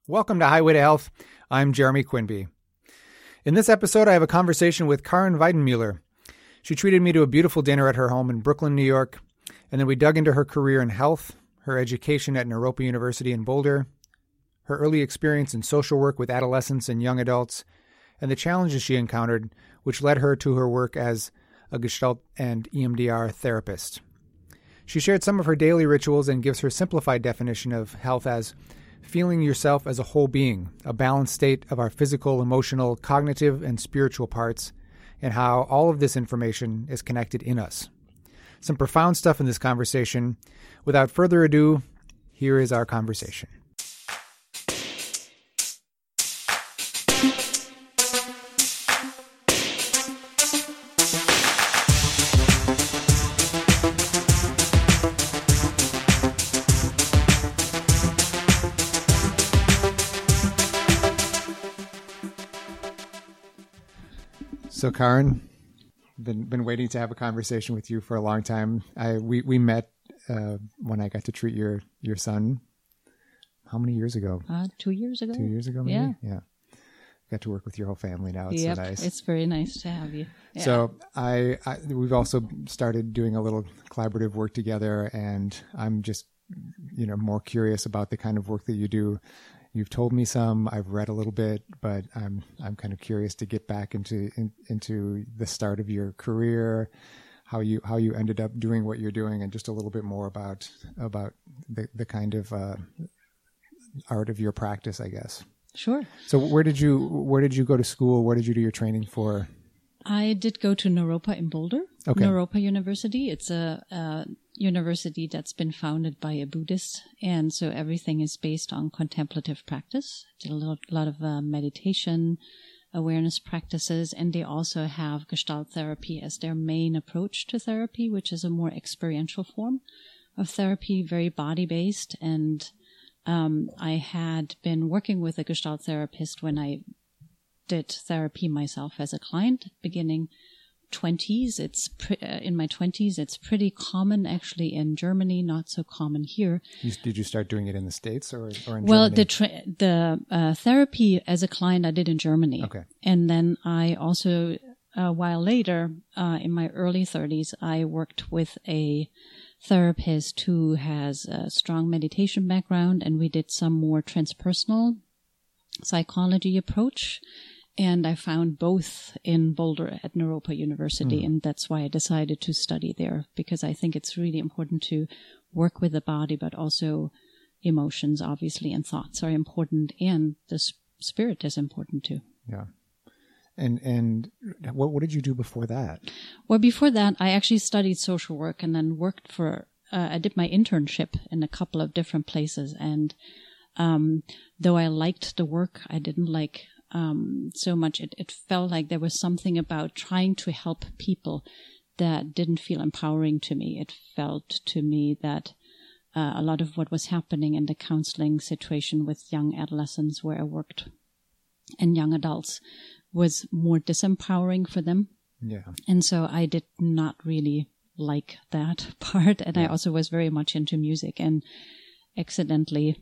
Welcome to Highway to Health. I'm Jeremy Quinby. In this episode, I have a conversation with Karin Weidenmuller. She treated me to a beautiful dinner at her home in Brooklyn, New York, and then we dug into her career in health, her education at Naropa University in Boulder, her early experience in social work with adolescents and young adults, and the challenges she encountered, which led her to her work as a Gestalt and EMDR therapist. She shared some of her daily rituals and gives her simplified definition of health as feeling yourself as a whole being, a balanced state of our physical, emotional, cognitive, and spiritual parts, and how all of this information is connected in us. Some profound stuff in this conversation. Without further ado, here is our conversation. So, Karin, been waiting to have a conversation with you for a long time. We met when I got to treat your son. How many years ago? 2 years ago. 2 years ago, maybe? Yeah. Got to work with your whole family now. It's so nice. It's very nice to have you. Yeah. So we've also started doing a little collaborative work together, and I'm just more curious about the kind of work that you do. You've told me some, I've read a little bit, but I'm kind of curious to get back into the start of your career, how you ended up doing what you're doing, and just a little bit more about the kind of art of your practice, I guess. Sure. So where did you go to school? Where did you do your training for? I did go to Naropa in Boulder. Okay. Naropa University. It's a university that's been founded by a Buddhist, and so everything is based on contemplative practice. Did a lot of meditation, awareness practices, and they also have Gestalt therapy as their main approach to therapy, which is a more experiential form of therapy, very body-based. And I had been working with a Gestalt therapist when I did therapy myself as a client, beginning 20s. In my 20s. It's pretty common actually in Germany, not so common here. Did you start doing it in the States or in Germany? Well, the therapy as a client I did in Germany. Okay. And then I also, a while later, in my early 30s, I worked with a therapist who has a strong meditation background, and we did some more transpersonal psychology approach. And I found both in Boulder at Naropa University, and that's why I decided to study there, because I think it's really important to work with the body, but also emotions, obviously, and thoughts are important, and the spirit is important too. Yeah. And what did you do before that? Well, before that, I actually studied social work and then worked I did my internship in a couple of different places. And though I liked the work, I didn't like so much. It felt like there was something about trying to help people that didn't feel empowering to me. It felt to me that a lot of what was happening in the counseling situation with young adolescents where I worked and young adults was more disempowering for them. Yeah. And so I did not really like that part. And I also was very much into music and accidentally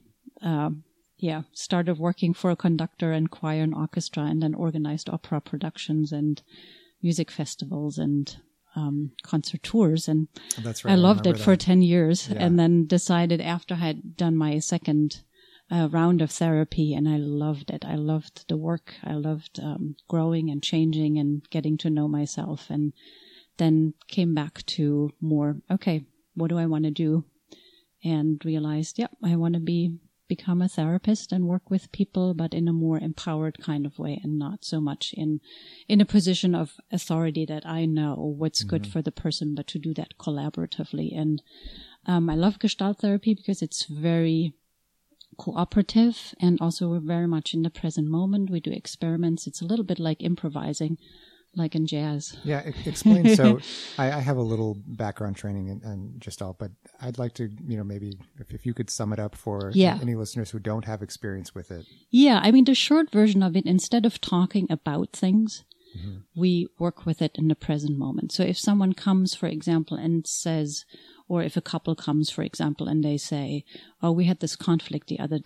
started working for a conductor and choir and orchestra, and then organized opera productions and music festivals and concert tours. And that's right. I loved it for 10 years, and then decided after I had done my second round of therapy, and I loved it. I loved the work. I loved growing and changing and getting to know myself, and then came back to more, okay, what do I want to do? And realized, I want to become a therapist and work with people, but in a more empowered kind of way, and not so much in a position of authority that I know what's good for the person, but to do that collaboratively. And I love Gestalt therapy because it's very cooperative, and also we're very much in the present moment. We do experiments. It's a little bit like improvising, like in jazz. Yeah, explain. So I have a little background training in Gestalt, but I'd like to, maybe if you could sum it up for any listeners who don't have experience with it. Yeah, I mean, the short version of it, instead of talking about things, we work with it in the present moment. So if someone comes, for example, and says, or if a couple comes, for example, and they say, oh, we had this conflict the other day.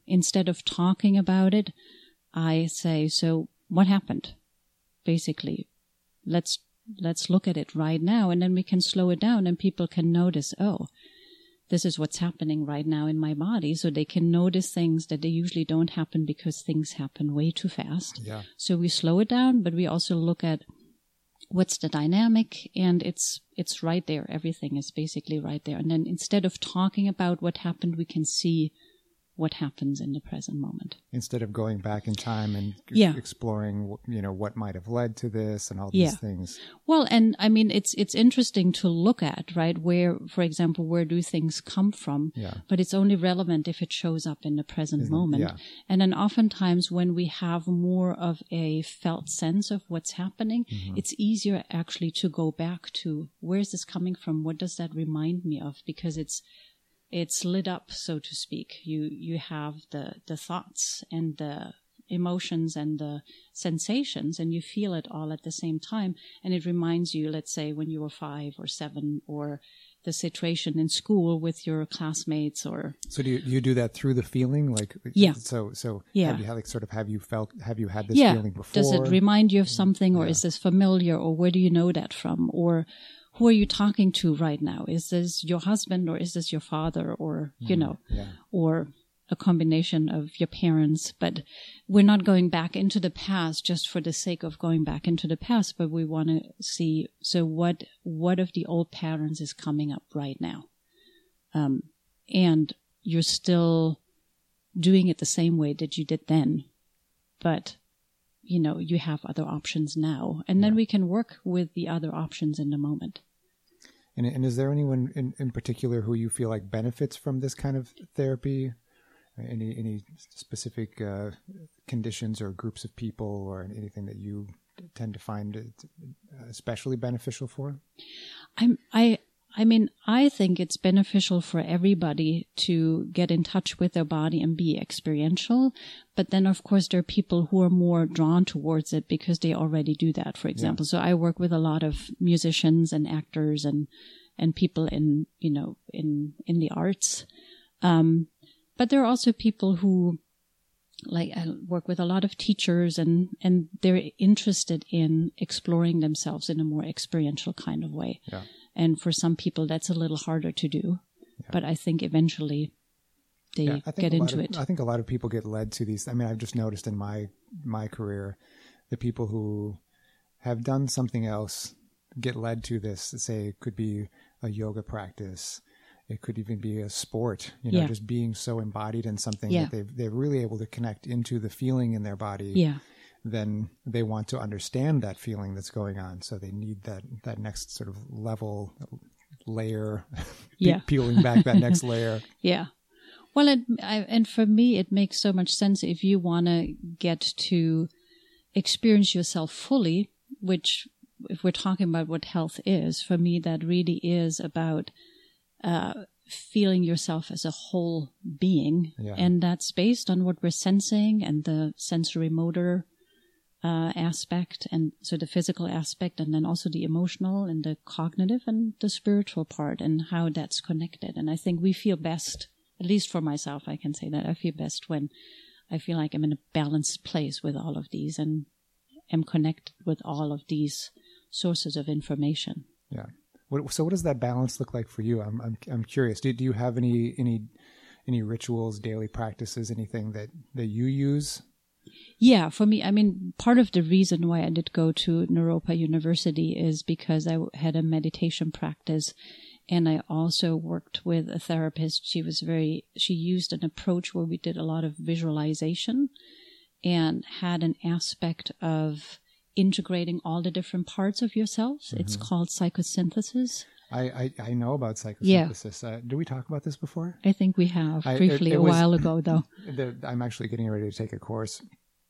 instead of talking about it, I say, so what happened? Basically, let's look at it right now, and then we can slow it down and people can notice, oh, this is what's happening right now in my body. So they can notice things that they usually don't happen because things happen way too fast. Yeah. So we slow it down, but we also look at what's the dynamic, and it's right there. Everything is basically right there. And then instead of talking about what happened, we can see what happens in the present moment. Instead of going back in time and exploring, what might have led to this and all these things. Well, and I mean, it's interesting to look at, right? Where, for example, where do things come from? Yeah. But it's only relevant if it shows up in the present moment. Yeah. And then oftentimes when we have more of a felt sense of what's happening, it's easier actually to go back to, where's this coming from? What does that remind me of? Because it's lit up, so to speak. You have the thoughts and the emotions and the sensations, and you feel it all at the same time. And it reminds you, let's say, when you were 5 or 7, or the situation in school with your classmates, or. So do you do that through the feeling? Like, yeah. So yeah. Have you had this feeling before? Does it remind you of something, or is this familiar, or where do you know that from? Or who are you talking to right now? Is this your husband, or is this your father, or, or a combination of your parents? But we're not going back into the past just for the sake of going back into the past, but we want to see, so what of the old patterns is coming up right now? And you're still doing it the same way that you did then, but you have other options now, and then we can work with the other options in the moment. And is there anyone in particular who you feel like benefits from this kind of therapy? Any specific conditions or groups of people, or anything that you tend to find it especially beneficial for? I mean, I think it's beneficial for everybody to get in touch with their body and be experiential. But then, of course, there are people who are more drawn towards it because they already do that, for example. Yeah. So I work with a lot of musicians and actors and people in the arts. But there are also people who, like, I work with a lot of teachers, and they're interested in exploring themselves in a more experiential kind of way. Yeah. And for some people, that's a little harder to do. Yeah. But I think eventually they get into it. I think a lot of people get led to these. I mean, I've just noticed in my career, the people who have done something else get led to this. Say it could be a yoga practice. It could even be a sport, just being so embodied in something that they're really able to connect into the feeling in their body. Yeah. Then they want to understand that feeling that's going on. So they need that next sort of layer, peeling back that next layer. Yeah. Well, and for me, it makes so much sense if you want to get to experience yourself fully, which if we're talking about what health is, for me, that really is about feeling yourself as a whole being. Yeah. And that's based on what we're sensing and the sensory motor aspect, and so the physical aspect, and then also the emotional and the cognitive and the spiritual part, and how that's connected. And I think we feel best, at least for myself, I can say that I feel best when I feel like I'm in a balanced place with all of these and am connected with all of these sources of information. Yeah. So what does that balance look like for you? I'm curious. Do you have any rituals, daily practices, anything that you use? Yeah, for me, I mean, part of the reason why I did go to Naropa University is because I had a meditation practice, and I also worked with a therapist. She used an approach where we did a lot of visualization and had an aspect of integrating all the different parts of yourself. Mm-hmm. It's called psychosynthesis. I know about psychosynthesis. Yeah. Did we talk about this before? I think we have briefly a while ago, though. I'm actually getting ready to take a course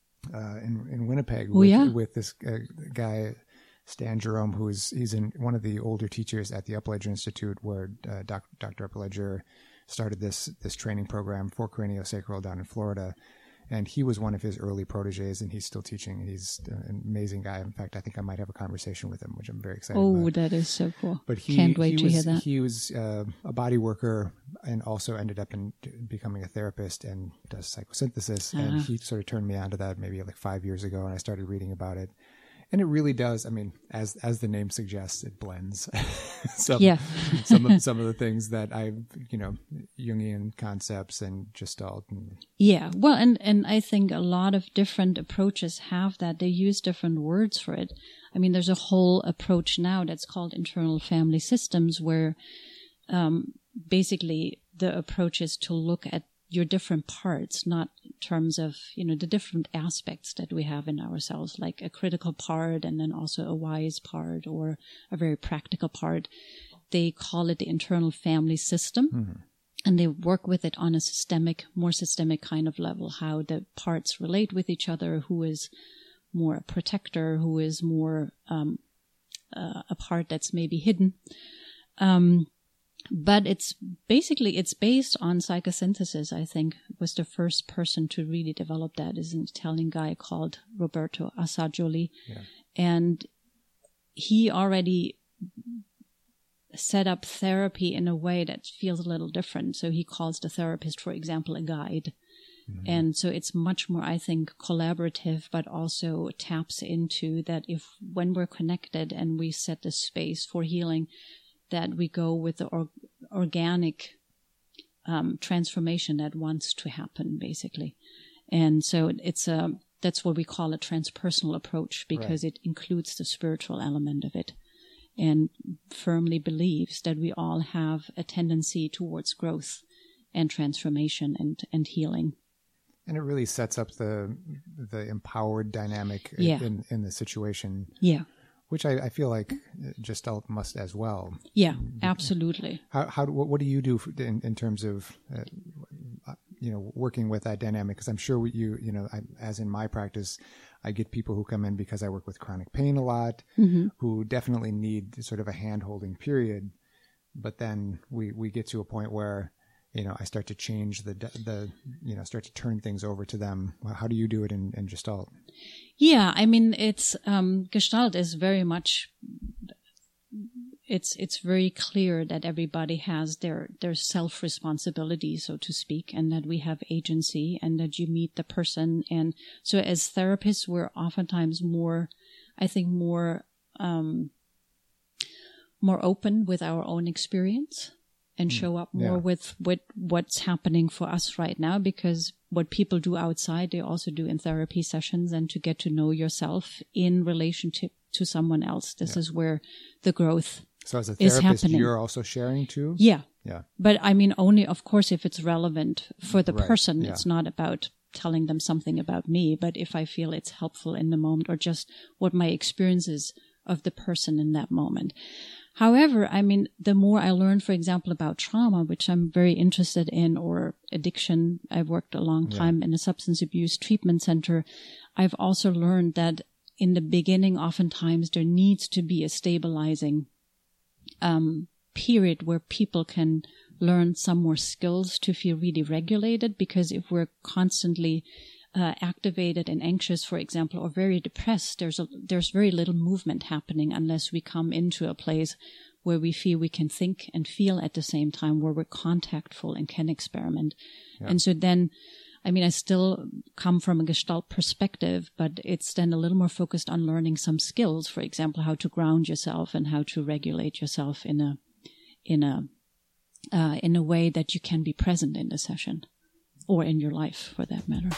in Winnipeg with this guy, Stan Jerome, he's in one of the older teachers at the Upledger Institute, where Dr. Upledger started this training program for craniosacral down in Florida. And he was one of his early proteges, and he's still teaching. He's an amazing guy. In fact, I think I might have a conversation with him, which I'm very excited about. Oh, that is so cool. But Can't wait to hear that. He was a body worker and also ended up in becoming a therapist and does psychosynthesis. And he sort of turned me on to that maybe like 5 years ago, and I started reading about it. And it really does. I mean, as the name suggests, it blends some of the things that Jungian concepts and Gestalt. Yeah. Well, and I think a lot of different approaches have that. They use different words for it. I mean, there's a whole approach now that's called internal family systems, where basically the approach is to look at your different parts, not in terms of, the different aspects that we have in ourselves, like a critical part and then also a wise part or a very practical part. They call it the internal family system. Mm-hmm. And they work with it on a more systemic kind of level, how the parts relate with each other, who is more a protector, who is more a part that's maybe hidden. But it's based on psychosynthesis. I think was the first person to really develop that is an Italian guy called Roberto Assagioli. Yeah. And he already set up therapy in a way that feels a little different. So he calls the therapist, for example, a guide. Mm-hmm. And so it's much more, I think, collaborative, but also taps into that when we're connected and we set the space for healing, that we go with the organic transformation that wants to happen, basically. And so that's what we call a transpersonal approach, because It includes the spiritual element of it and firmly believes that we all have a tendency towards growth and transformation and healing. And it really sets up the empowered dynamic in the situation. Yeah. Which I feel like Gestalt must as well. Yeah, absolutely. What do you do in terms of working with that dynamic? Because I'm sure as in my practice, I get people who come in because I work with chronic pain a lot, mm-hmm. who definitely need sort of a hand-holding period. But then we get to a point where I start to change start to turn things over to them. How do you do it in Gestalt? Yeah, I mean, it's Gestalt is very much. It's very clear that everybody has their self-responsibility, so to speak, and that we have agency, and that you meet the person. And so, as therapists, we're oftentimes more open with our own experience. And show up more with what's happening for us right now, because what people do outside, they also do in therapy sessions, and to get to know yourself in relationship to someone else. This is where the growth So as a therapist, you're also sharing too? Yeah. Yeah. But I mean, only, of course, if it's relevant for the person. Yeah. It's not about telling them something about me, but if I feel it's helpful in the moment, or just what my experience is of the person in that moment. However, I mean, the more I learn, for example, about trauma, which I'm very interested in, or addiction, I've worked a long time in a substance abuse treatment center. I've also learned that in the beginning, oftentimes there needs to be a stabilizing period where people can learn some more skills to feel really regulated, because if we're constantly activated and anxious, for example, or very depressed, there's very little movement happening unless we come into a place where we feel we can think and feel at the same time, where we're contactful and can experiment. Yeah. And so then, I mean, I still come from a Gestalt perspective, but it's then a little more focused on learning some skills, for example, how to ground yourself and how to regulate yourself in a way that you can be present in the session, or in your life for that matter.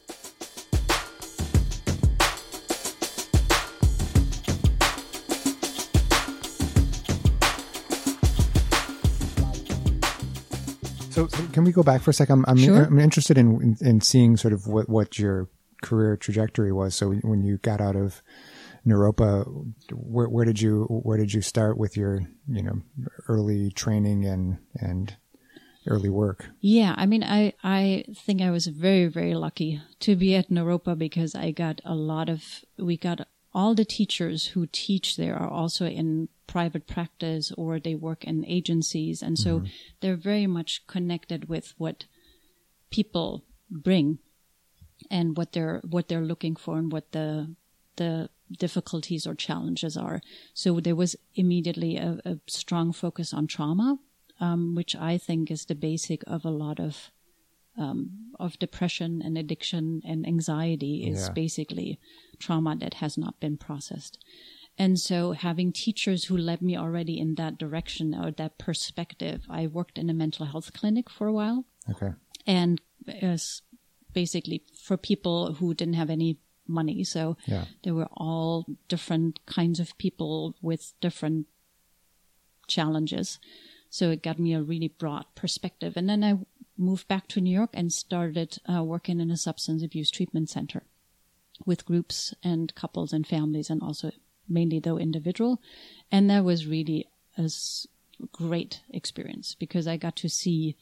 So can we go back for a second? Sure. I'm interested in seeing sort of what your career trajectory was. So when you got out of Naropa, where did you start with your early training and early work? Yeah, I mean, I think I was very, very lucky to be at Naropa, because we got all the teachers who teach there are also in private practice, or they work in agencies. And so they're very much connected with what people bring. and what they're looking for and what the difficulties or challenges are. So there was immediately a strong focus on trauma, which I think is the basic of a lot of depression and addiction and anxiety is basically trauma that has not been processed. And so having teachers who led me already in that direction or that perspective, I worked in a mental health clinic for a while. Okay. And as basically for people who didn't have any money. So there were all different kinds of people with different challenges. So it got me a really broad perspective. And then I moved back to New York and started working in a substance abuse treatment center with groups and couples and families, and also mainly though individual. And that was really a great experience because I got to see,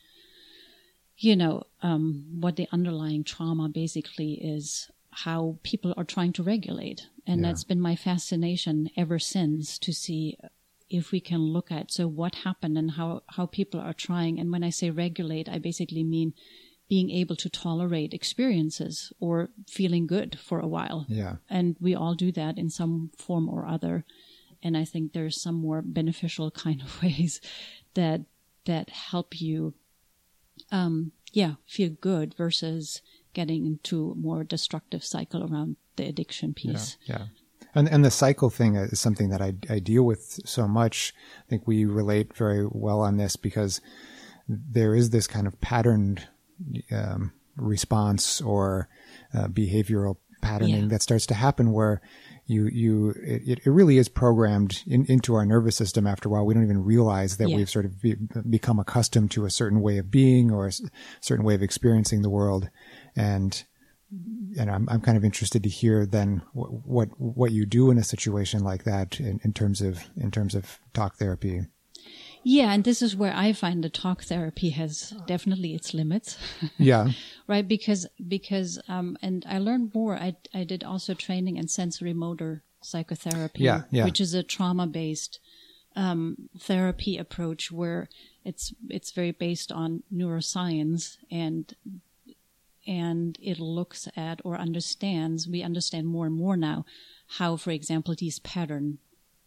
what the underlying trauma basically is, how people are trying to regulate. And that's been my fascination ever since, to see if we can look at, so what happened and how people are trying. And when I say regulate, I basically mean being able to tolerate experiences or feeling good for a while. Yeah. And we all do that in some form or other. And I think there's some more beneficial kind of ways that help you, feel good versus getting into a more destructive cycle around the addiction piece. Yeah. And the cycle thing is something that I deal with so much. I think we relate very well on this because there is this kind of patterned response or behavioral patterning that starts to happen where it really is programmed into our nervous system. After a while, we don't even realize that we've sort of become accustomed to a certain way of being or a certain way of experiencing the world. And I'm kind of interested to hear then what you do in a situation like that in terms of talk therapy. Yeah, and this is where I find the talk therapy has definitely its limits. Yeah. Right, because and I learned more. I did also training in sensory motor psychotherapy, which is a trauma-based therapy approach where it's very based on neuroscience and it looks at or understands. We understand more and more now how, for example, these patterns,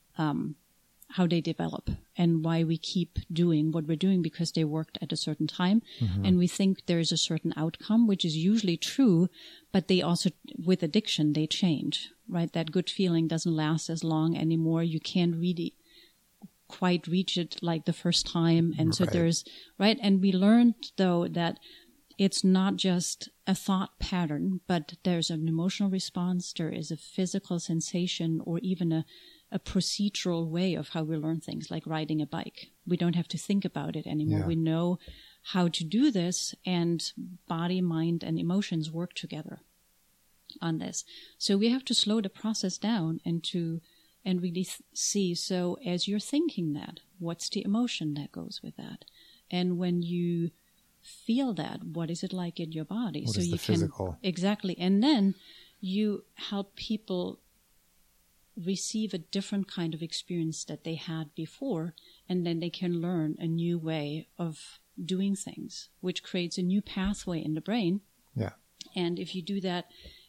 how they develop and why we keep doing what we're doing because they worked at a certain time. Mm-hmm. And we think there's a certain outcome, which is usually true, but they also, with addiction, they change, right? That good feeling doesn't last as long anymore. You can't really quite reach it like the first time. And so there's, right? And we learned though that it's not just a thought pattern, but there's an emotional response, there is a physical sensation, or even a procedural way of how we learn things, like riding a bike. We don't have to think about it anymore. Yeah. We know how to do this, and body, mind, and emotions work together on this. So we have to slow the process down and really see, so as you're thinking that, what's the emotion that goes with that? And when you feel that, what is it like in your body? What so is you the physical? Exactly. And then you help people receive a different kind of experience that they had before, and then they can learn a new way of doing things, which creates a new pathway in the brain. Yeah. And if you do that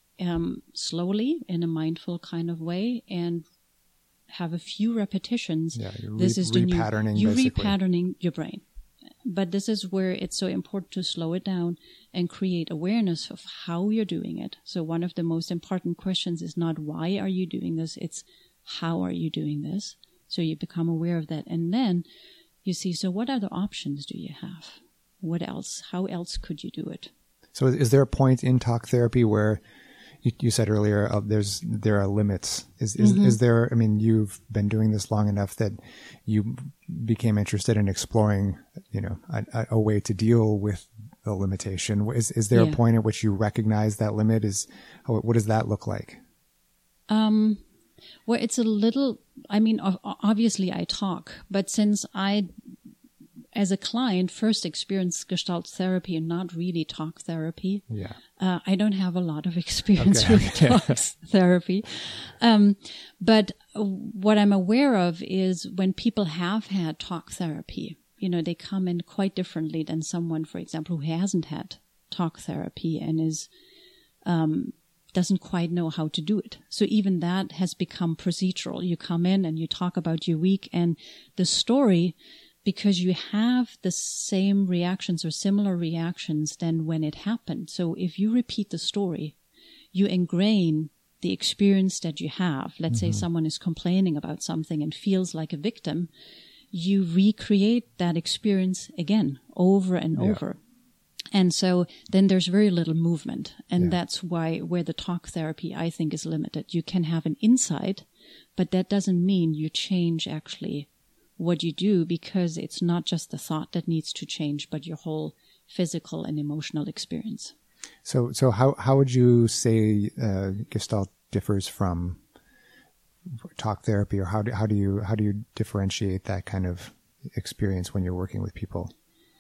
slowly in a mindful kind of way and have a few repetitions, this is repatterning. You're repatterning your brain. But this is where it's so important to slow it down and create awareness of how you're doing it. So one of the most important questions is not why are you doing this, it's how are you doing this? So you become aware of that. And then you see, so what other options do you have? What else? How else could you do it? So is there a point in talk therapy where you said earlier there are limits? Is there, I mean, you've been doing this long enough that you became interested in exploring, a way to deal with the limitation. Is there a point at which you recognize that limit? What does that look like? Well, it's a little, I mean, obviously I talk, but since I, as a client, first experienced Gestalt therapy and not really talk therapy, I don't have a lot of experience with talk therapy. But what I'm aware of is when people have had talk therapy, they come in quite differently than someone, for example, who hasn't had talk therapy and is doesn't quite know how to do it. So even that has become procedural. You come in and you talk about your week and the story, because you have the same reactions or similar reactions than when it happened. So if you repeat the story, you ingrain the experience that you have. Let's say someone is complaining about something and feels like a victim. You recreate that experience again, over and over. And so then there's very little movement. And that's where the talk therapy, I think, is limited. You can have an insight, but that doesn't mean you change actually what you do, because it's not just the thought that needs to change, but your whole physical and emotional experience. So how would you say Gestalt differs from talk therapy, or how do you differentiate that kind of experience when you're working with people?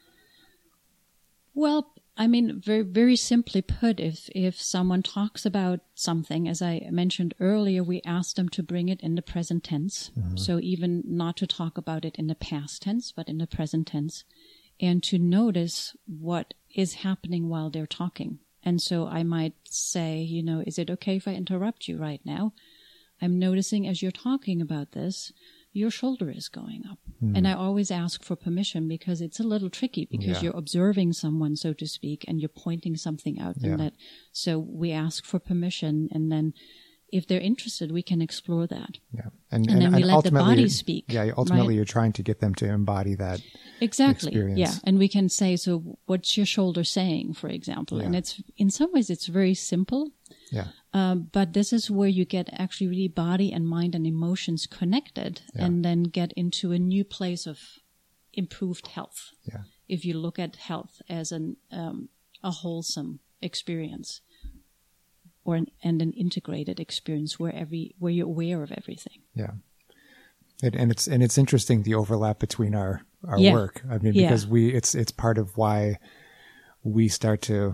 Well, I mean, very, very simply put, if someone talks about something, as I mentioned earlier, we ask them to bring it in the present tense. So even not to talk about it in the past tense, but in the present tense, and to notice what is happening while they're talking. And so I might say, is it okay if I interrupt you right now? I'm noticing as you're talking about this, your shoulder is going up. And I always ask for permission, because it's a little tricky, because you're observing someone, so to speak, and you're pointing something out. And that, so we ask for permission, and then if they're interested, we can explore that. Yeah. And then we let the body speak. Yeah. Ultimately, right? You're trying to get them to embody that exactly experience. Yeah. And we can say, so what's your shoulder saying, for example? And it's, in some ways, it's very simple. Yeah. But this is where you get actually really body and mind and emotions connected, and then get into a new place of improved health. Yeah. If you look at health as a wholesome experience, or an integrated experience where you're aware of everything. Yeah. And it's interesting, the overlap between our work. I mean, because it's part of why we start to,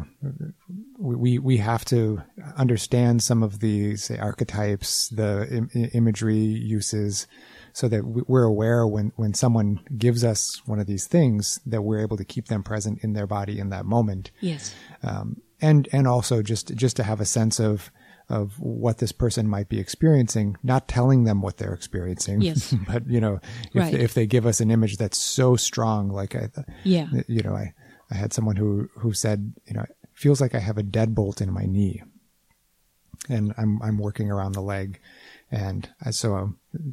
we have to understand some of the, say, archetypes, the imagery uses, so that we're aware when someone gives us one of these things, that we're able to keep them present in their body in that moment. Yes. And also just to have a sense of what this person might be experiencing, not telling them what they're experiencing, yes. But, if they give us an image that's so strong, like, I had someone who said, it feels like I have a deadbolt in my knee, and I'm working around the leg. And so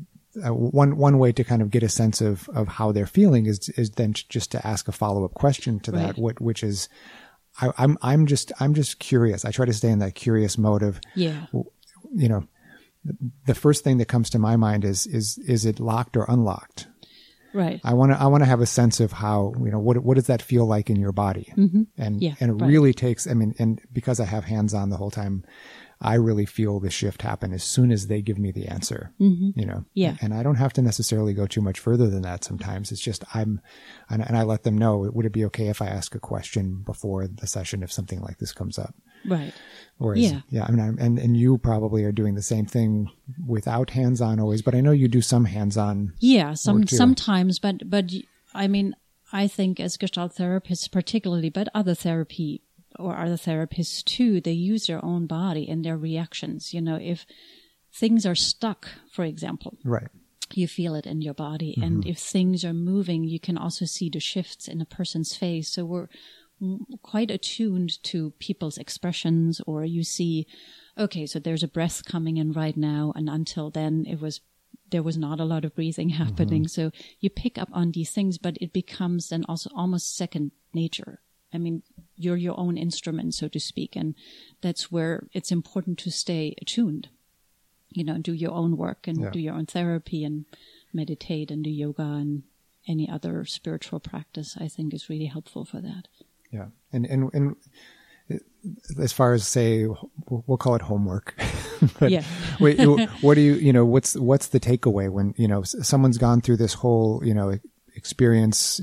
one way to kind of get a sense of how they're feeling is then just to ask a follow-up question to that, which is, I'm just curious. I try to stay in that curious mode of, the first thing that comes to my mind is it locked or unlocked? Right. I want to have a sense of how, what does that feel like in your body? Mm-hmm. And it really takes, and because I have hands on the whole time, I really feel the shift happen as soon as they give me the answer, and I don't have to necessarily go too much further than that. Sometimes it's just, and I let them know, would it be okay if I ask a question before the session if something like this comes up? Right. Whereas, and you probably are doing the same thing without hands-on always, but I know you do some hands-on. Yeah, sometimes, but I think as Gestalt therapists particularly, but other therapy or other therapists too, they use their own body and their reactions. If things are stuck, for example, right, you feel it in your body. Mm-hmm. And if things are moving, you can also see the shifts in a person's face. So we're quite attuned to people's expressions, or you see, okay, so there's a breath coming in right now, and until then there was not a lot of breathing happening. Mm-hmm. So you pick up on these things, but it becomes then also almost second nature. You're your own instrument, so to speak, and that's where it's important to stay attuned. Do your own work and do your own therapy and meditate and do yoga and any other spiritual practice. I think is really helpful for that. Yeah. And as far as, say, we'll call it homework, but what do you, what's the takeaway when, someone's gone through this whole, experience,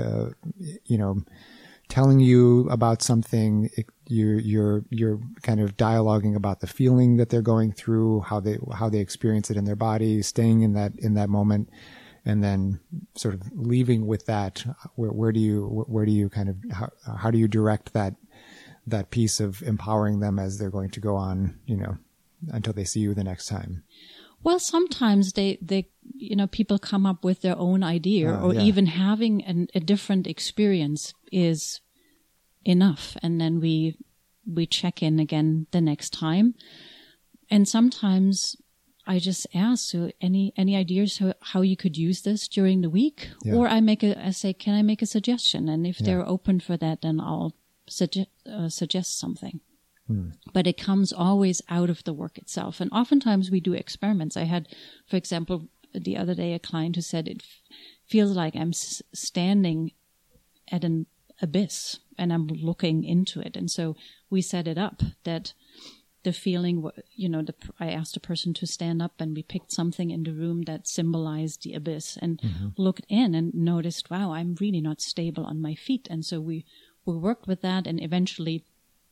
telling you about something, you're kind of dialoguing about the feeling that they're going through, how they experience it in their body, staying in that moment, and then sort of leaving with that. Where do you kind of, how do you direct that that piece of empowering them as they're going to go on, until they see you the next time? Well, sometimes they people come up with their own idea, or even having a different experience is enough. And then we check in again the next time. And sometimes I just ask, so any ideas how you could use this during the week? Yeah. Or I say, can I make a suggestion? And if they're open for that, then I'll suggest something. But it comes always out of the work itself. And oftentimes we do experiments. I had, for example, the other day, a client who said it feels like I'm standing at an abyss and I'm looking into it. And so we set it up that the feeling, I asked a person to stand up, and we picked something in the room that symbolized the abyss, and looked in and noticed, wow, I'm really not stable on my feet. And so we worked with that, and eventually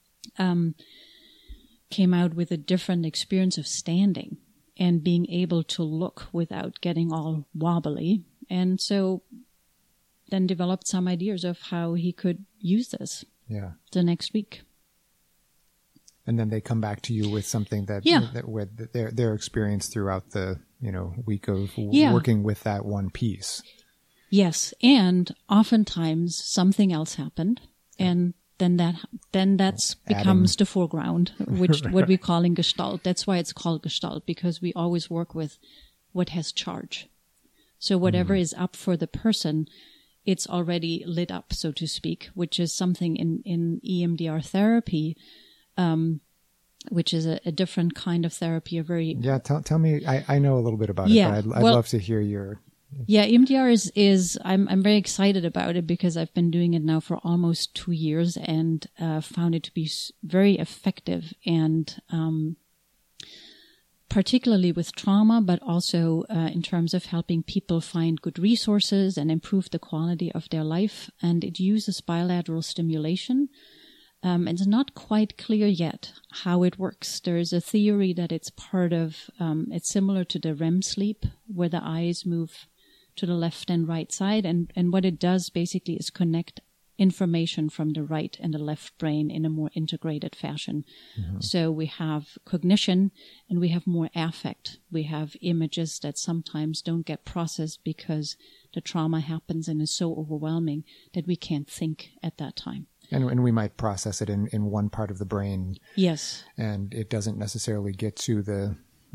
came out with a different experience of standing and being able to look without getting all wobbly. And so then developed some ideas of how he could use this the next week. And then they come back to you with something that with their experience throughout the week of working with that one piece. Yes, and oftentimes something else happened, and then that becomes the foreground, which what we call in Gestalt. That's why it's called Gestalt, because we always work with what has charge. So whatever is up for the person, it's already lit up, so to speak, which is something in EMDR therapy. Which is a different kind of therapy, tell me. I know a little bit about it, but I'd love to hear your. Yeah, EMDR is I'm very excited about it because I've been doing it now for almost 2 years and found it to be very effective, and particularly with trauma, but also in terms of helping people find good resources and improve the quality of their life. And it uses bilateral stimulation. It's not quite clear yet how it works. There is a theory that it's part of, it's similar to the REM sleep, where the eyes move to the left and right side. And what it does basically is connect information from the right and the left brain in a more integrated fashion. So we have cognition and we have more affect. We have images that sometimes don't get processed because the trauma happens and is so overwhelming that we can't think at that time. And we might process it in one part of the brain. Yes. And it doesn't necessarily get to the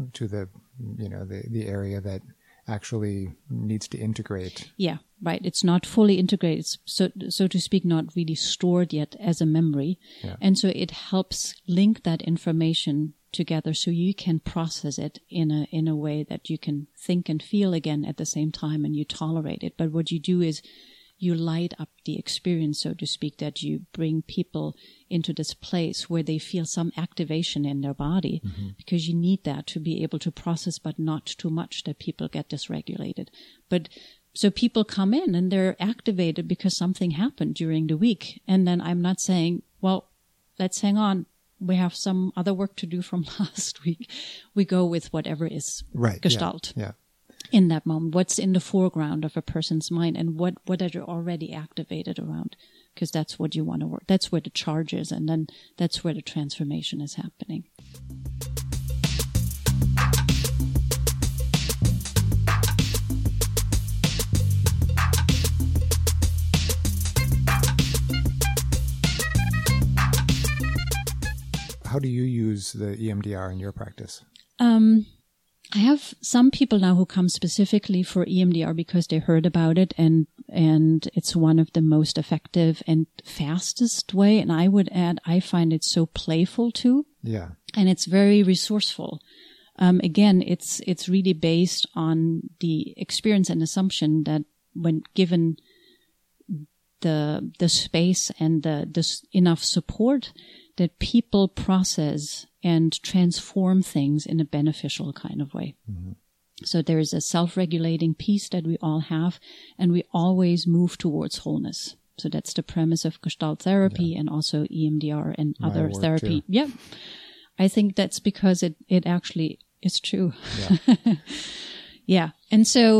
area that actually needs to integrate. Yeah, right. It's not fully integrated. It's so to speak, not really stored yet as a memory. Yeah. And so it helps link that information together so you can process it in a way that you can think and feel again at the same time, and you tolerate it. But what you do is you light up the experience, so to speak, that you bring people into this place where they feel some activation in their body, because you need that to be able to process, but not too much that people get dysregulated. But so people come in and they're activated because something happened during the week. And then I'm not saying, well, let's hang on. We have some other work to do from last week. We go with whatever is Gestalt. Yeah. In that moment, what's in the foreground of a person's mind, and what are you already activated around, because that's what you want to work. That's where the charge is, and then that's where the transformation is happening. How do you use the EMDR in your practice? I have some people now who come specifically for EMDR because they heard about it, and it's one of the most effective and fastest way. And I would add, I find it so playful too. Yeah. And it's very resourceful. Again, it's really based on the experience and assumption that when given the space and the enough support, that people process and transform things in a beneficial kind of way. So there is a self-regulating piece that we all have, and we always move towards wholeness. So that's the premise of Gestalt therapy and also EMDR and other therapy. Too. Yeah. I think that's because it actually is true. Yeah. Yeah. And so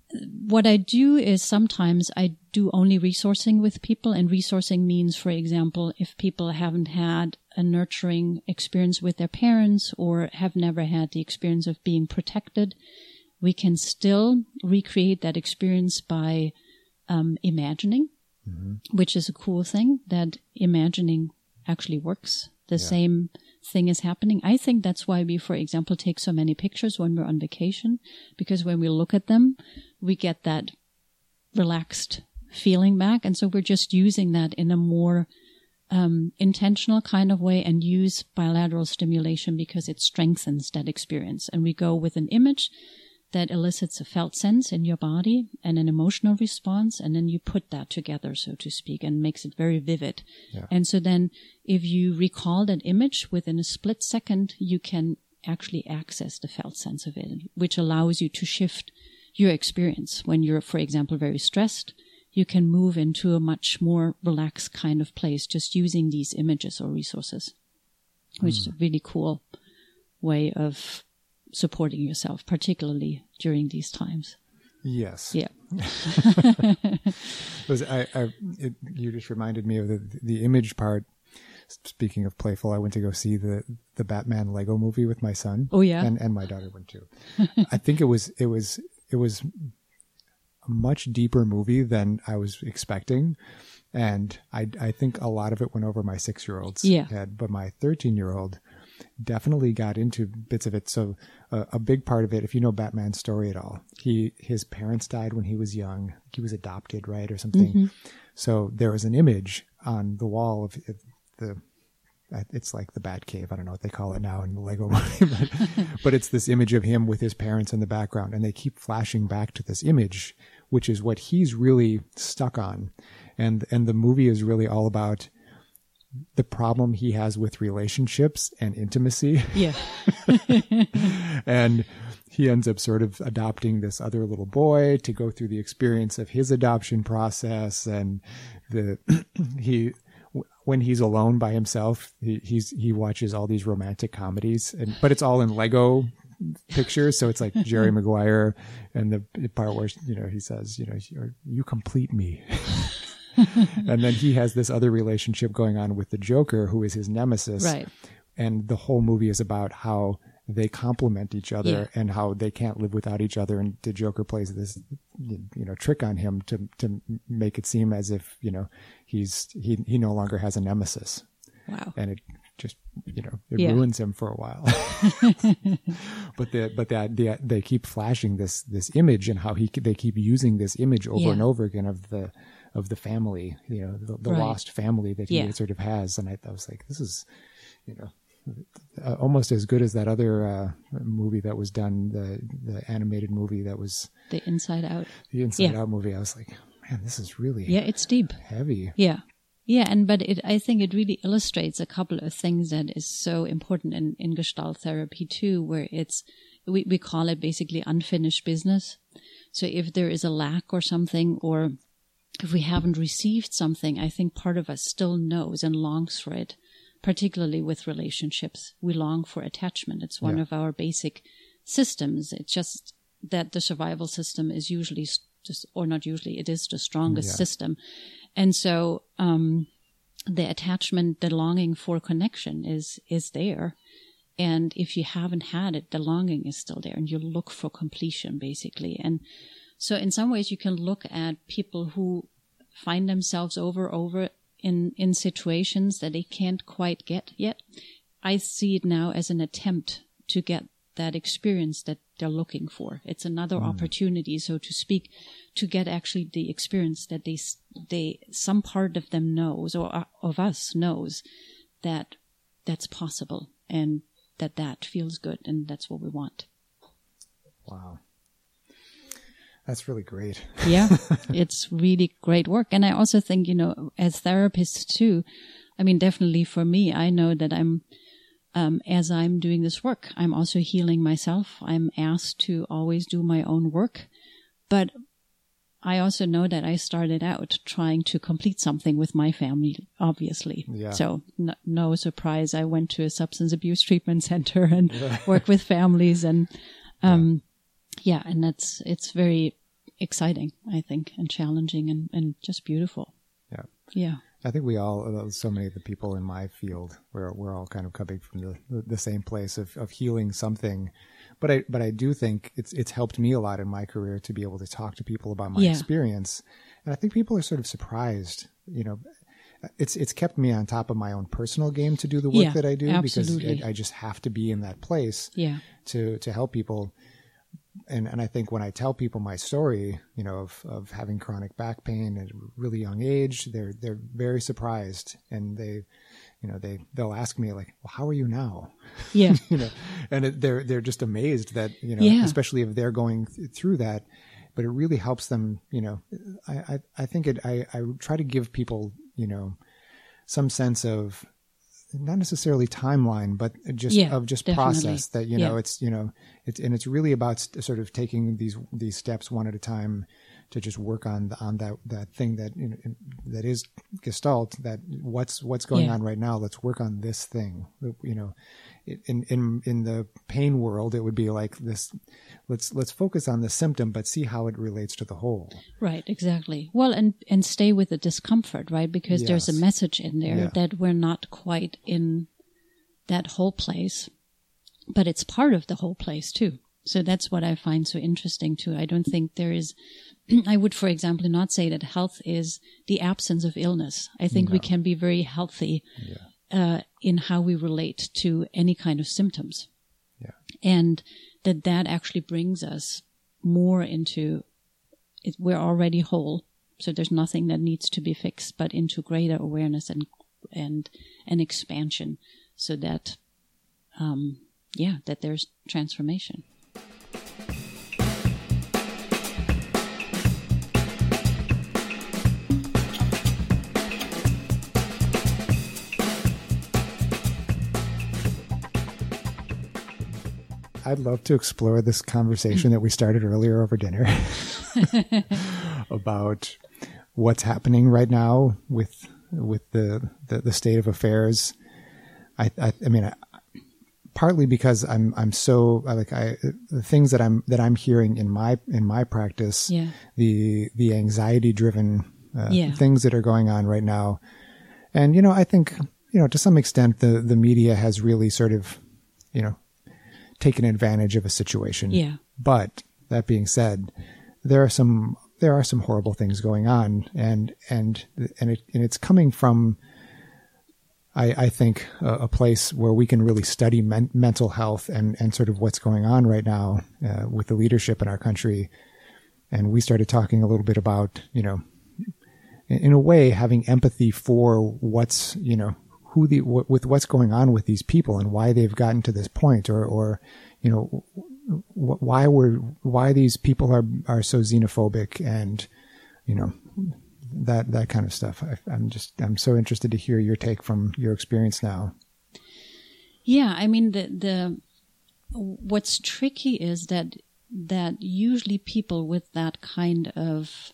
what I do is sometimes I do only resourcing with people, and resourcing means, for example, if people haven't had a nurturing experience with their parents or have never had the experience of being protected, we can still recreate that experience by imagining, which is a cool thing, that imagining actually works. The same thing is happening. I think that's why we, for example, take so many pictures when we're on vacation, because when we look at them, we get that relaxed feeling back. And so we're just using that in a more intentional kind of way, and use bilateral stimulation because it strengthens that experience. And we go with an image that elicits a felt sense in your body and an emotional response, and then you put that together, so to speak, and makes it very vivid. Yeah. And so then if you recall that image within a split second, you can actually access the felt sense of it, which allows you to shift your experience. When you're, for example, very stressed, you can move into a much more relaxed kind of place just using these images or resources, which is a really cool way of supporting yourself, particularly during these times. Yes. Yeah. You just reminded me of the image part. Speaking of playful, I went to go see the Batman Lego movie with my son. Oh yeah, and my daughter went too. I think it was a much deeper movie than I was expecting, and I think a lot of it went over my 6-year-old's head, but my 13-year-old definitely got into bits of it. So a big part of it, if you know Batman's story at all, his parents died when he was young. He was adopted, right, or something. Mm-hmm. So there was an image on the wall of it's like the Batcave. I don't know what they call it now in the Lego movie, but it's this image of him with his parents in the background, and they keep flashing back to this image, which is what he's really stuck on. And the movie is really all about the problem he has with relationships and intimacy. Yeah. And he ends up sort of adopting this other little boy to go through the experience of his adoption process. And when he's alone by himself, he watches all these romantic comedies, but it's all in Lego pictures. So it's like Jerry Maguire, and the part where, he says, you complete me. And then he has this other relationship going on with the Joker, who is his nemesis. Right. And the whole movie is about how they complement each other and how they can't live without each other. And the Joker plays this, trick on him to make it seem as if, he no longer has a nemesis. Wow. And it just, ruins him for a while. but they keep flashing this image, and how they keep using this image over and over again of the family, the right. lost family that he sort of has. And I was like, this is, almost as good as that other movie that was done, the animated movie that was the Inside Out. The Inside Out movie. I was like, man, this is really it's deep, heavy. Yeah, but I think it really illustrates a couple of things that is so important in Gestalt therapy too, where we call it basically unfinished business. So if there is a lack or something, or if we haven't received something, I think part of us still knows and longs for it. Particularly with relationships, we long for attachment. It's one of our basic systems. It's just that the survival system is usually it is the strongest system. And so the attachment, the longing for connection is there. And if you haven't had it, the longing is still there, and you look for completion, basically. And so in some ways you can look at people who find themselves over in situations that they can't quite get yet. I see it now as an attempt to get that experience that they're looking for. It's another opportunity, so to speak, to get actually the experience that they some part of them knows, or of us knows, that that's possible, and that feels good, and that's what we want. Wow. That's really great. Yeah, it's really great work. And I also think, as therapists too, I mean, definitely for me, I know that as I'm doing this work, I'm also healing myself. I'm asked to always do my own work. But I also know that I started out trying to complete something with my family, obviously. Yeah. So no surprise, I went to a substance abuse treatment center and worked with families, and and it's very exciting, I think, and challenging and just beautiful. Yeah. Yeah. I think we all, so many of the people in my field, we're all kind of coming from the same place of healing something. But I do think it's helped me a lot in my career to be able to talk to people about my experience. And I think people are sort of surprised, it's kept me on top of my own personal game to do the work that I do, absolutely. because I just have to be in that place to help people. And I think when I tell people my story, of having chronic back pain at a really young age, they're very surprised, and they'll ask me like, well, how are you now? Yeah. And they're just amazed that, especially if they're going through that, but it really helps them. I think I try to give people, some sense of not necessarily timeline, but just definitely. process that, it's really about sort of taking these steps one at a time to just work on that thing that, that is Gestalt, that what's going on right now. Let's work on this thing. In the pain world, it would be like this, let's focus on the symptom, but see how it relates to the whole. Right. Exactly. Well, and stay with the discomfort, right? Because there's a message in there that we're not quite in that whole place, but it's part of the whole place too. So that's what I find so interesting too. I don't think there is, I would, for example, not say that health is the absence of illness. I think we can be very healthy in how we relate to any kind of symptoms. Yeah. And that actually brings us more into it. We're already whole. So there's nothing that needs to be fixed, but into greater awareness and expansion, so that, that there's transformation. I'd love to explore this conversation that we started earlier over dinner about what's happening right now with the state of affairs. I mean, partly because I'm so the things that I'm hearing in my practice, the anxiety driven things that are going on right now, and I think to some extent the media has really sort of taken advantage of a situation. Yeah. But that being said, there are some horrible things going on, and it's coming from, I think, a place where we can really study mental health and sort of what's going on right now with the leadership in our country. And we started talking a little bit about, in a way, having empathy for what's, with what's going on with these people and why they've gotten to this point, or why these people are so xenophobic, and that kind of stuff. I'm so interested to hear your take from your experience now. Yeah, I mean the what's tricky is that usually people with that kind of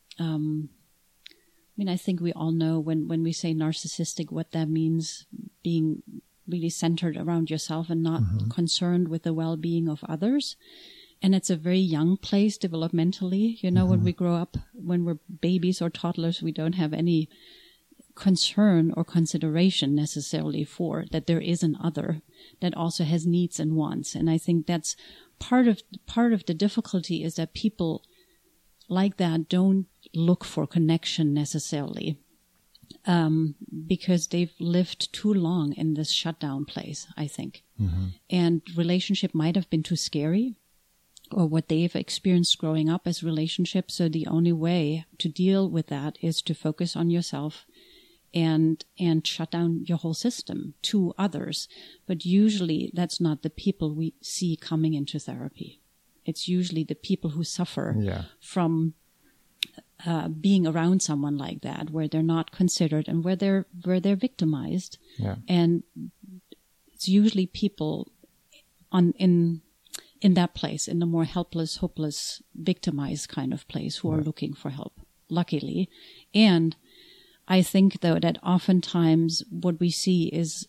I think we all know when we say narcissistic, what that means, being really centered around yourself and not concerned with the well-being of others. And it's a very young place developmentally. When we grow up, when we're babies or toddlers, we don't have any concern or consideration necessarily for that there is an other that also has needs and wants. And I think that's part of the difficulty, is that people like that don't look for connection necessarily, because they've lived too long in this shutdown place, I think. And relationship might have been too scary, or what they've experienced growing up as relationships. So the only way to deal with that is to focus on yourself and shut down your whole system to others. But usually that's not the people we see coming into therapy. It's usually the people who suffer from being around someone like that, where they're not considered and where they're victimized. And it's usually people in that place, in the more helpless, hopeless, victimized kind of place, who are looking for help, luckily. And I think, though, that oftentimes what we see is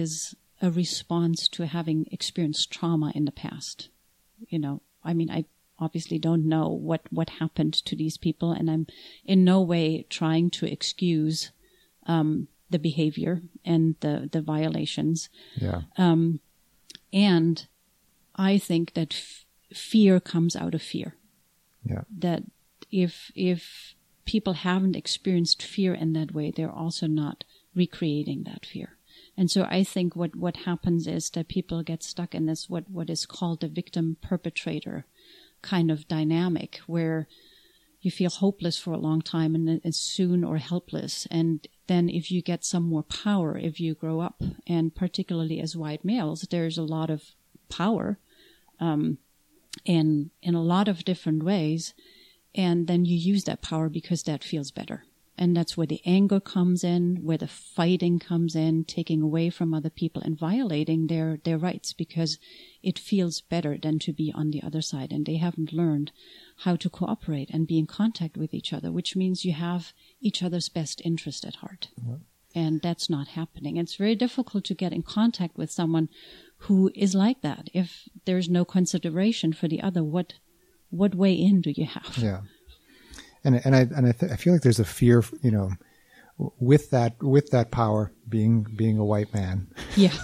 a response to having experienced trauma in the past. I obviously don't know what happened to these people, and I'm in no way trying to excuse the behavior and the violations. Yeah. And I think that fear comes out of fear. Yeah. That if people haven't experienced fear in that way, they're also not recreating that fear. And so I think what happens is that people get stuck in this what is called the victim-perpetrator kind of dynamic, where you feel hopeless for a long time and soon or helpless. And then if you get some more power, if you grow up, and particularly as white males, there's a lot of power in a lot of different ways. And then you use that power because that feels better. And that's where the anger comes in, where the fighting comes in, taking away from other people and violating their rights, because it feels better than to be on the other side. And they haven't learned how to cooperate and be in contact with each other, which means you have each other's best interest at heart. Yeah. And that's not happening. It's very difficult to get in contact with someone who is like that. If there's no consideration for the other, what way in do you have? Yeah. And I feel like there's a fear, with that power, being a white man. Yeah.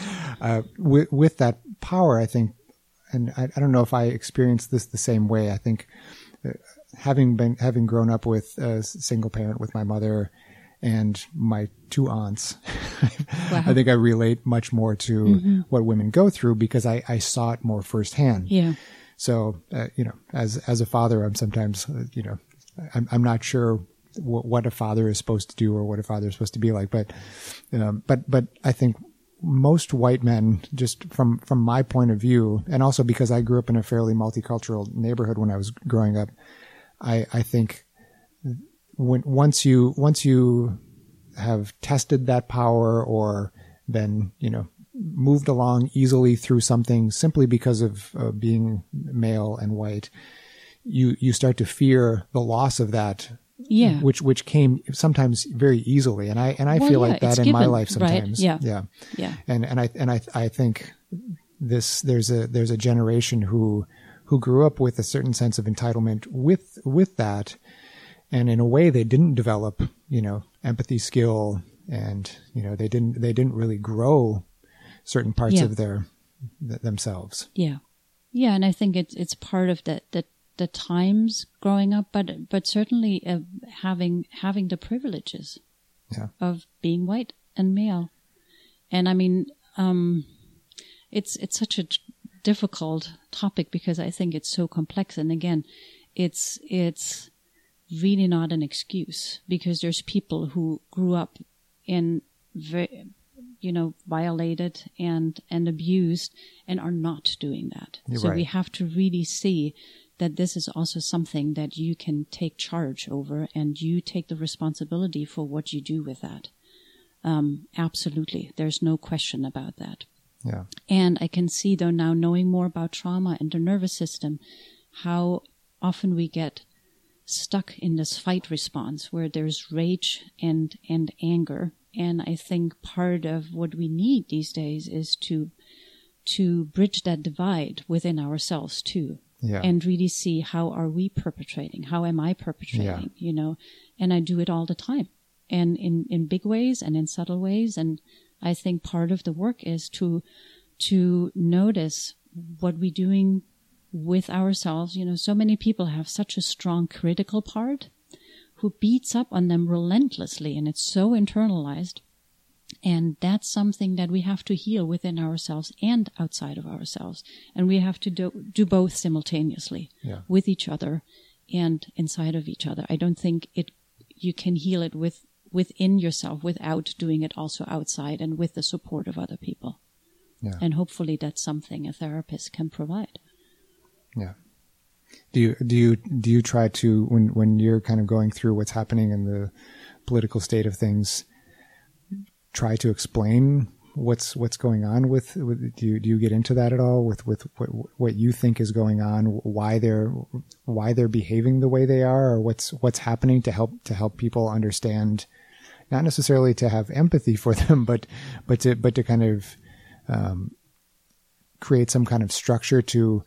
with that power, I think, and I don't know if I experienced this the same way. I think having grown up with a single parent with my mother and my two aunts, wow. I think I relate much more to what women go through because I saw it more firsthand. Yeah. So, as a father, I'm sometimes, I'm not sure what a father is supposed to do or what a father is supposed to be like, but I think most white men, just from my point of view, and also because I grew up in a fairly multicultural neighborhood when I was growing up, I think once you have tested that power or been, moved along easily through something simply because of being male and white, you start to fear the loss of that, yeah, which came sometimes very easily, and I feel like that in my life sometimes, right? Yeah. And I think there's a generation who grew up with a certain sense of entitlement with that, and in a way they didn't develop empathy skill, and they didn't really grow certain parts of themselves. Yeah, and I think it's part of the times growing up, but certainly having the privileges of being white and male. And I mean, it's such a difficult topic because I think it's so complex. And again, it's really not an excuse, because there's people who grew up in violated and abused and are not doing that. So we have to really see that this is also something that you can take charge over, and you take the responsibility for what you do with that. Absolutely. There's no question about that. Yeah. And I can see, though, now knowing more about trauma and the nervous system, how often we get stuck in this fight response where there's rage and anger. And I think part of what we need these days is to bridge that divide within ourselves too. Yeah. And really see, how are we perpetrating? How am I perpetrating? And I do it all the time, and in big ways and in subtle ways. And I think part of the work is to notice what we're doing with ourselves. So many people have such a strong critical part who beats up on them relentlessly, and it's so internalized. And that's something that we have to heal within ourselves and outside of ourselves. And we have to do both simultaneously with each other and inside of each other. I don't think you can heal it within yourself without doing it also outside and with the support of other people. Yeah. And hopefully that's something a therapist can provide. Yeah. Do you try to, when you're kind of going through what's happening in the political state of things, try to explain what's going on with do you get into that at all with what you think is going on, why they're behaving the way they are, or what's happening to help people understand, not necessarily to have empathy for them, but to kind of create some kind of structure to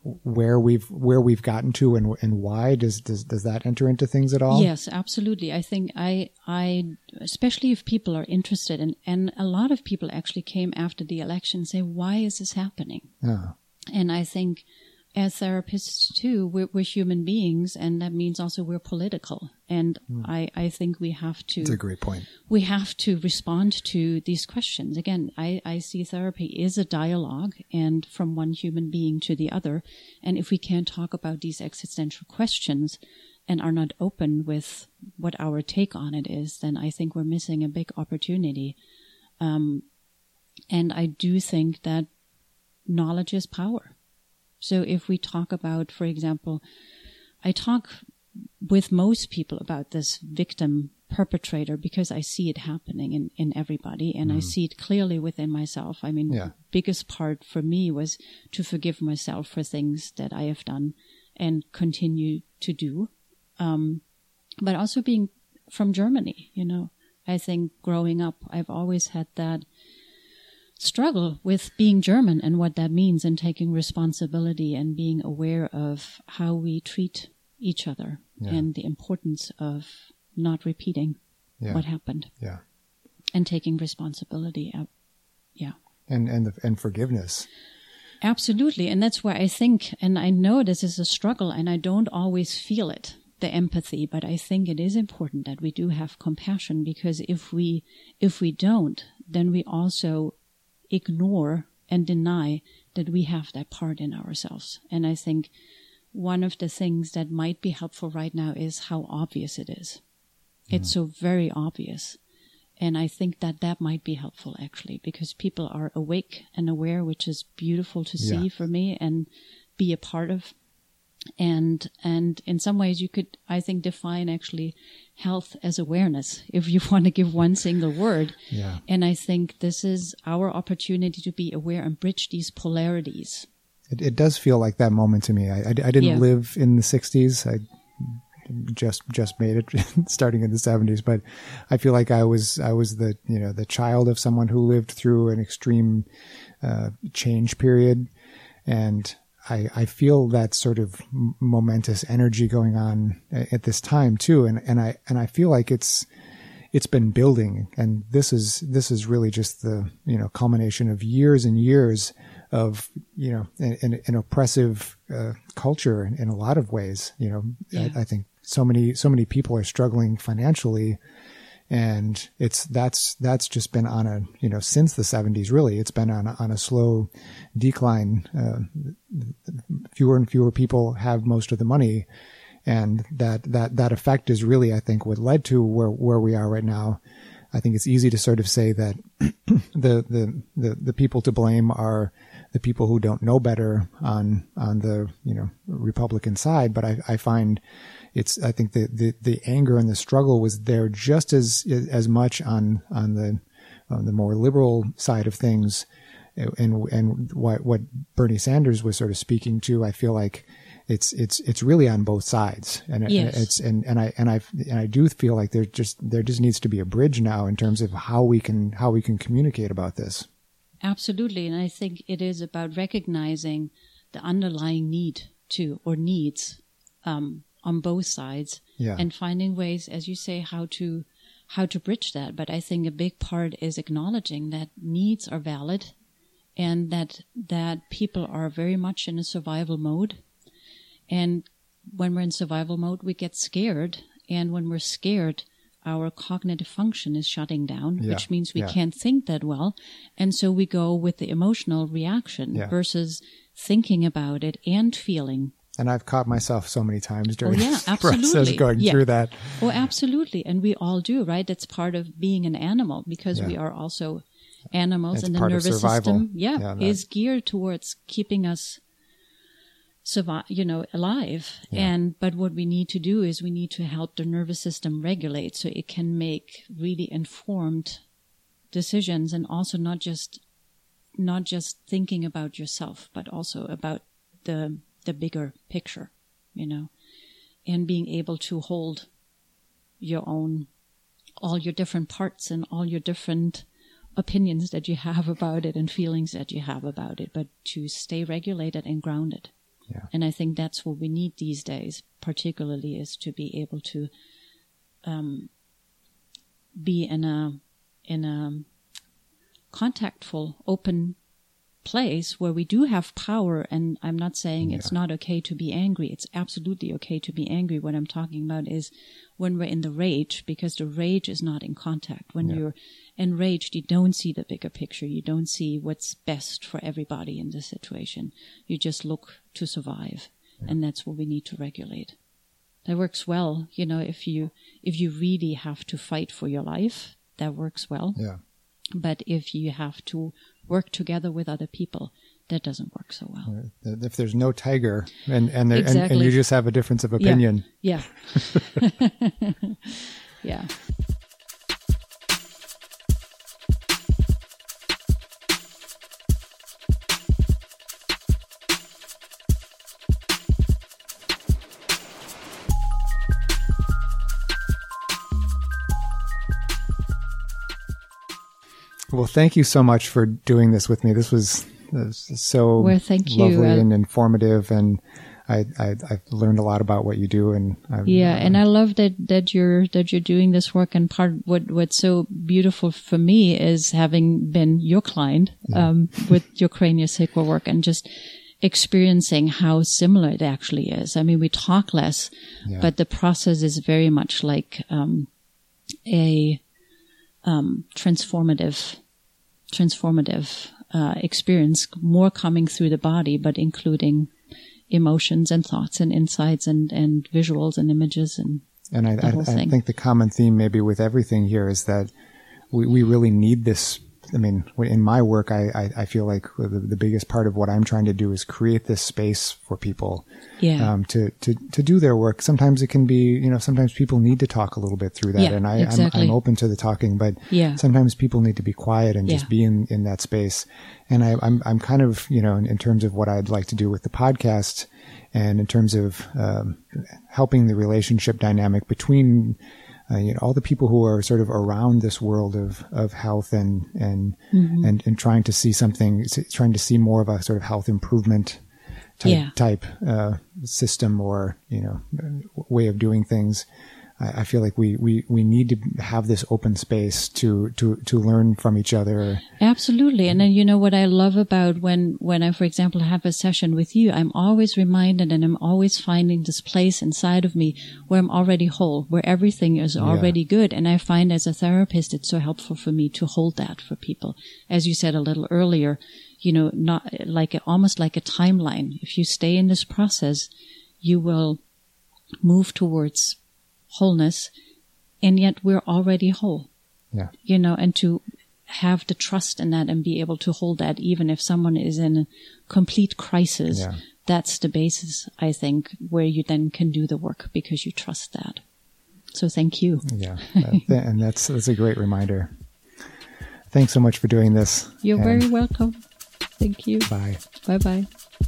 where we've gotten to and why? Does that enter into things at all? Yes, absolutely. I think I especially if people are interested, and a lot of people actually came after the election and say, why is this happening? Yeah. And I think as therapists too, we're human beings, and that means also we're political. And I think we have to. That's a great point. We have to respond to these questions. Again, I see therapy is a dialogue, and from one human being to the other. And if we can't talk about these existential questions and are not open with what our take on it is, then I think we're missing a big opportunity. And I do think that knowledge is power. So if we talk about, for example, I talk with most people about this victim perpetrator because I see it happening in everybody, and I see it clearly within myself. I mean, the biggest part for me was to forgive myself for things that I have done and continue to do. But also being from Germany, I think growing up, I've always had that struggle with being German and what that means, and taking responsibility and being aware of how we treat each other and the importance of not repeating what happened. Yeah. And taking responsibility. And forgiveness. Absolutely. And that's where I think, and I know this is a struggle and I don't always feel it, the empathy, but I think it is important that we do have compassion, because if we don't, then we also ignore and deny that we have that part in ourselves. And I think one of the things that might be helpful right now is how obvious it is. It's so very obvious. And I think that might be helpful, actually, because people are awake and aware, which is beautiful to see for me and be a part of. And in some ways you could, I think, define actually health as awareness, if you want to give one single word. Yeah. And I think this is our opportunity to be aware and bridge these polarities. It does feel like that moment to me. I didn't live in the 60s. I just made it starting in the 70s, but I feel like I was the, the child of someone who lived through an extreme change period. And I feel that sort of momentous energy going on at this time too. And I feel like it's been building, and this is really just the, culmination of years and years of, an oppressive, culture in a lot of ways. I think so many people are struggling financially, and that's just been on a, since the 70s, really, it's been on a slow decline. Fewer and fewer people have most of the money, and that effect is really, I think, what led to where we are right now. I think it's easy to sort of say that the people to blame are the people who don't know better on the, Republican side. But I find I think the anger and the struggle was there just as much on the more liberal side of things. And what Bernie Sanders was sort of speaking to, I feel like it's really on both sides, and I do feel like there just needs to be a bridge now in terms of how we can communicate about this. Absolutely, and I think it is about recognizing the underlying needs on both sides, and finding ways, as you say, how to bridge that. But I think a big part is acknowledging that needs are valid, and that people are very much in a survival mode. And when we're in survival mode, we get scared. And when we're scared, our cognitive function is shutting down, which means we can't think that well. And so we go with the emotional reaction versus thinking about it and feeling. And I've caught myself so many times during this process going through that. Oh, absolutely. And we all do, right? That's part of being an animal, because we are also animals, and the nervous system is geared towards keeping us alive. But what we need to do is we need to help the nervous system regulate so it can make really informed decisions, and also not just thinking about yourself, but also about the bigger picture, and being able to hold all your different parts and all your different opinions that you have about it and feelings that you have about it, but to stay regulated and grounded. Yeah. And I think that's what we need these days, particularly, is to be able to be in a contactful, open place where we do have power. And I'm not saying it's not okay to be angry. It's absolutely okay to be angry. What I'm talking about is when we're in the rage, because the rage is not in contact. When you're enraged, you don't see the bigger picture. You don't see what's best for everybody in the situation. You just look to survive. And that's what we need to regulate. That works well. You know, if you really have to fight for your life, that works well. Yeah. But if you have to work together with other people, that doesn't work so well. If there's no tiger and Exactly. you just have a difference of opinion. Yeah. Yeah. Well, thank you so much for doing this with me. This was so thank you. lovely and informative, and I've learned a lot about what you do. And and I love that you're doing this work. And what's so beautiful for me is having been your client with your craniosacral work and just experiencing how similar it actually is. I mean, we talk less, but the process is very much like a transformative experience, more coming through the body, but including emotions and thoughts and insights and visuals and images and the whole thing. I think the common theme maybe with everything here is that we really need this. I mean, in my work, I feel like the biggest part of what I'm trying to do is create this space for people to do their work. Sometimes it can be, sometimes people need to talk a little bit through that. And I'm open to the talking, but sometimes people need to be quiet and just be in that space. And I'm kind of, in terms of what I'd like to do with the podcast and in terms of helping the relationship dynamic between all the people who are sort of around this world of health and trying to see more of a sort of health improvement type system or, way of doing things. I feel like we need to have this open space to learn from each other. Absolutely. And then, what I love about when I, for example, have a session with you, I'm always reminded and I'm always finding this place inside of me where I'm already whole, where everything is already good. And I find as a therapist, it's so helpful for me to hold that for people. As you said a little earlier, not like almost like a timeline. If you stay in this process, you will move towards wholeness, and yet we're already whole. And to have the trust in that and be able to hold that even if someone is in a complete crisis, that's the basis, I think, where you then can do the work because you trust that. So thank you. And that's a great reminder. Thanks so much for doing this. You're very welcome. Thank you. Bye. Bye-bye.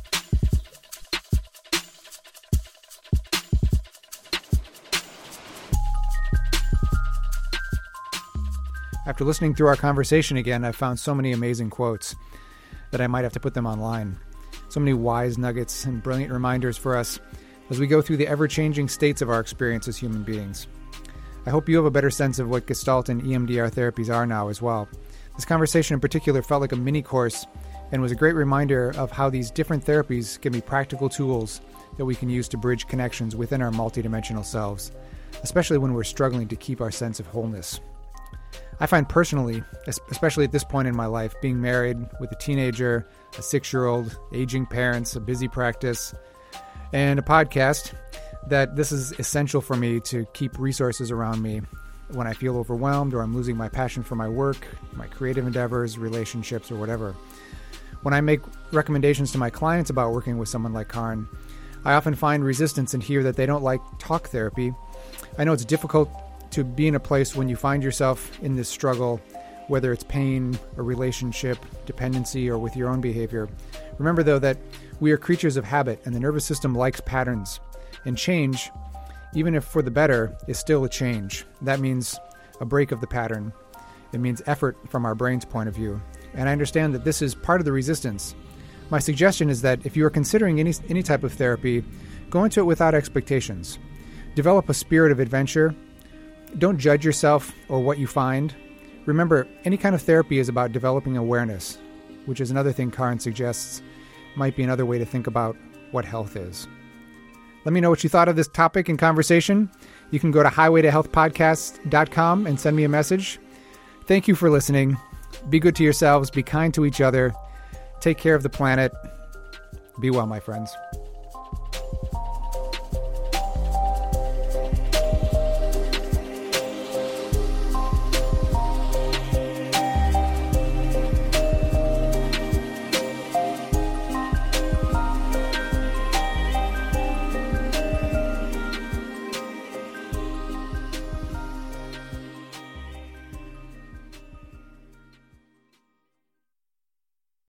After listening through our conversation again, I've found so many amazing quotes that I might have to put them online. So many wise nuggets and brilliant reminders for us as we go through the ever-changing states of our experience as human beings. I hope you have a better sense of what Gestalt and EMDR therapies are now as well. This conversation in particular felt like a mini course and was a great reminder of how these different therapies can be practical tools that we can use to bridge connections within our multidimensional selves, especially when we're struggling to keep our sense of wholeness. I find personally, especially at this point in my life, being married with a teenager, a 6-year-old, aging parents, a busy practice, and a podcast, that this is essential for me to keep resources around me when I feel overwhelmed or I'm losing my passion for my work, my creative endeavors, relationships, or whatever. When I make recommendations to my clients about working with someone like Karin, I often find resistance and hear that they don't like talk therapy. I know it's difficult to be in a place when you find yourself in this struggle, whether it's pain, a relationship, dependency, or with your own behavior. Remember, though, that we are creatures of habit, and the nervous system likes patterns. And change, even if for the better, is still a change. That means a break of the pattern. It means effort from our brain's point of view. And I understand that this is part of the resistance. My suggestion is that if you are considering any type of therapy, go into it without expectations. Develop a spirit of adventure. Don't judge yourself or what you find. Remember, any kind of therapy is about developing awareness, which is another thing Karin suggests might be another way to think about what health is. Let me know what you thought of this topic and conversation. You can go to highwaytohealthpodcast.com and send me a message. Thank you for listening. Be good to yourselves. Be kind to each other. Take care of the planet. Be well, my friends.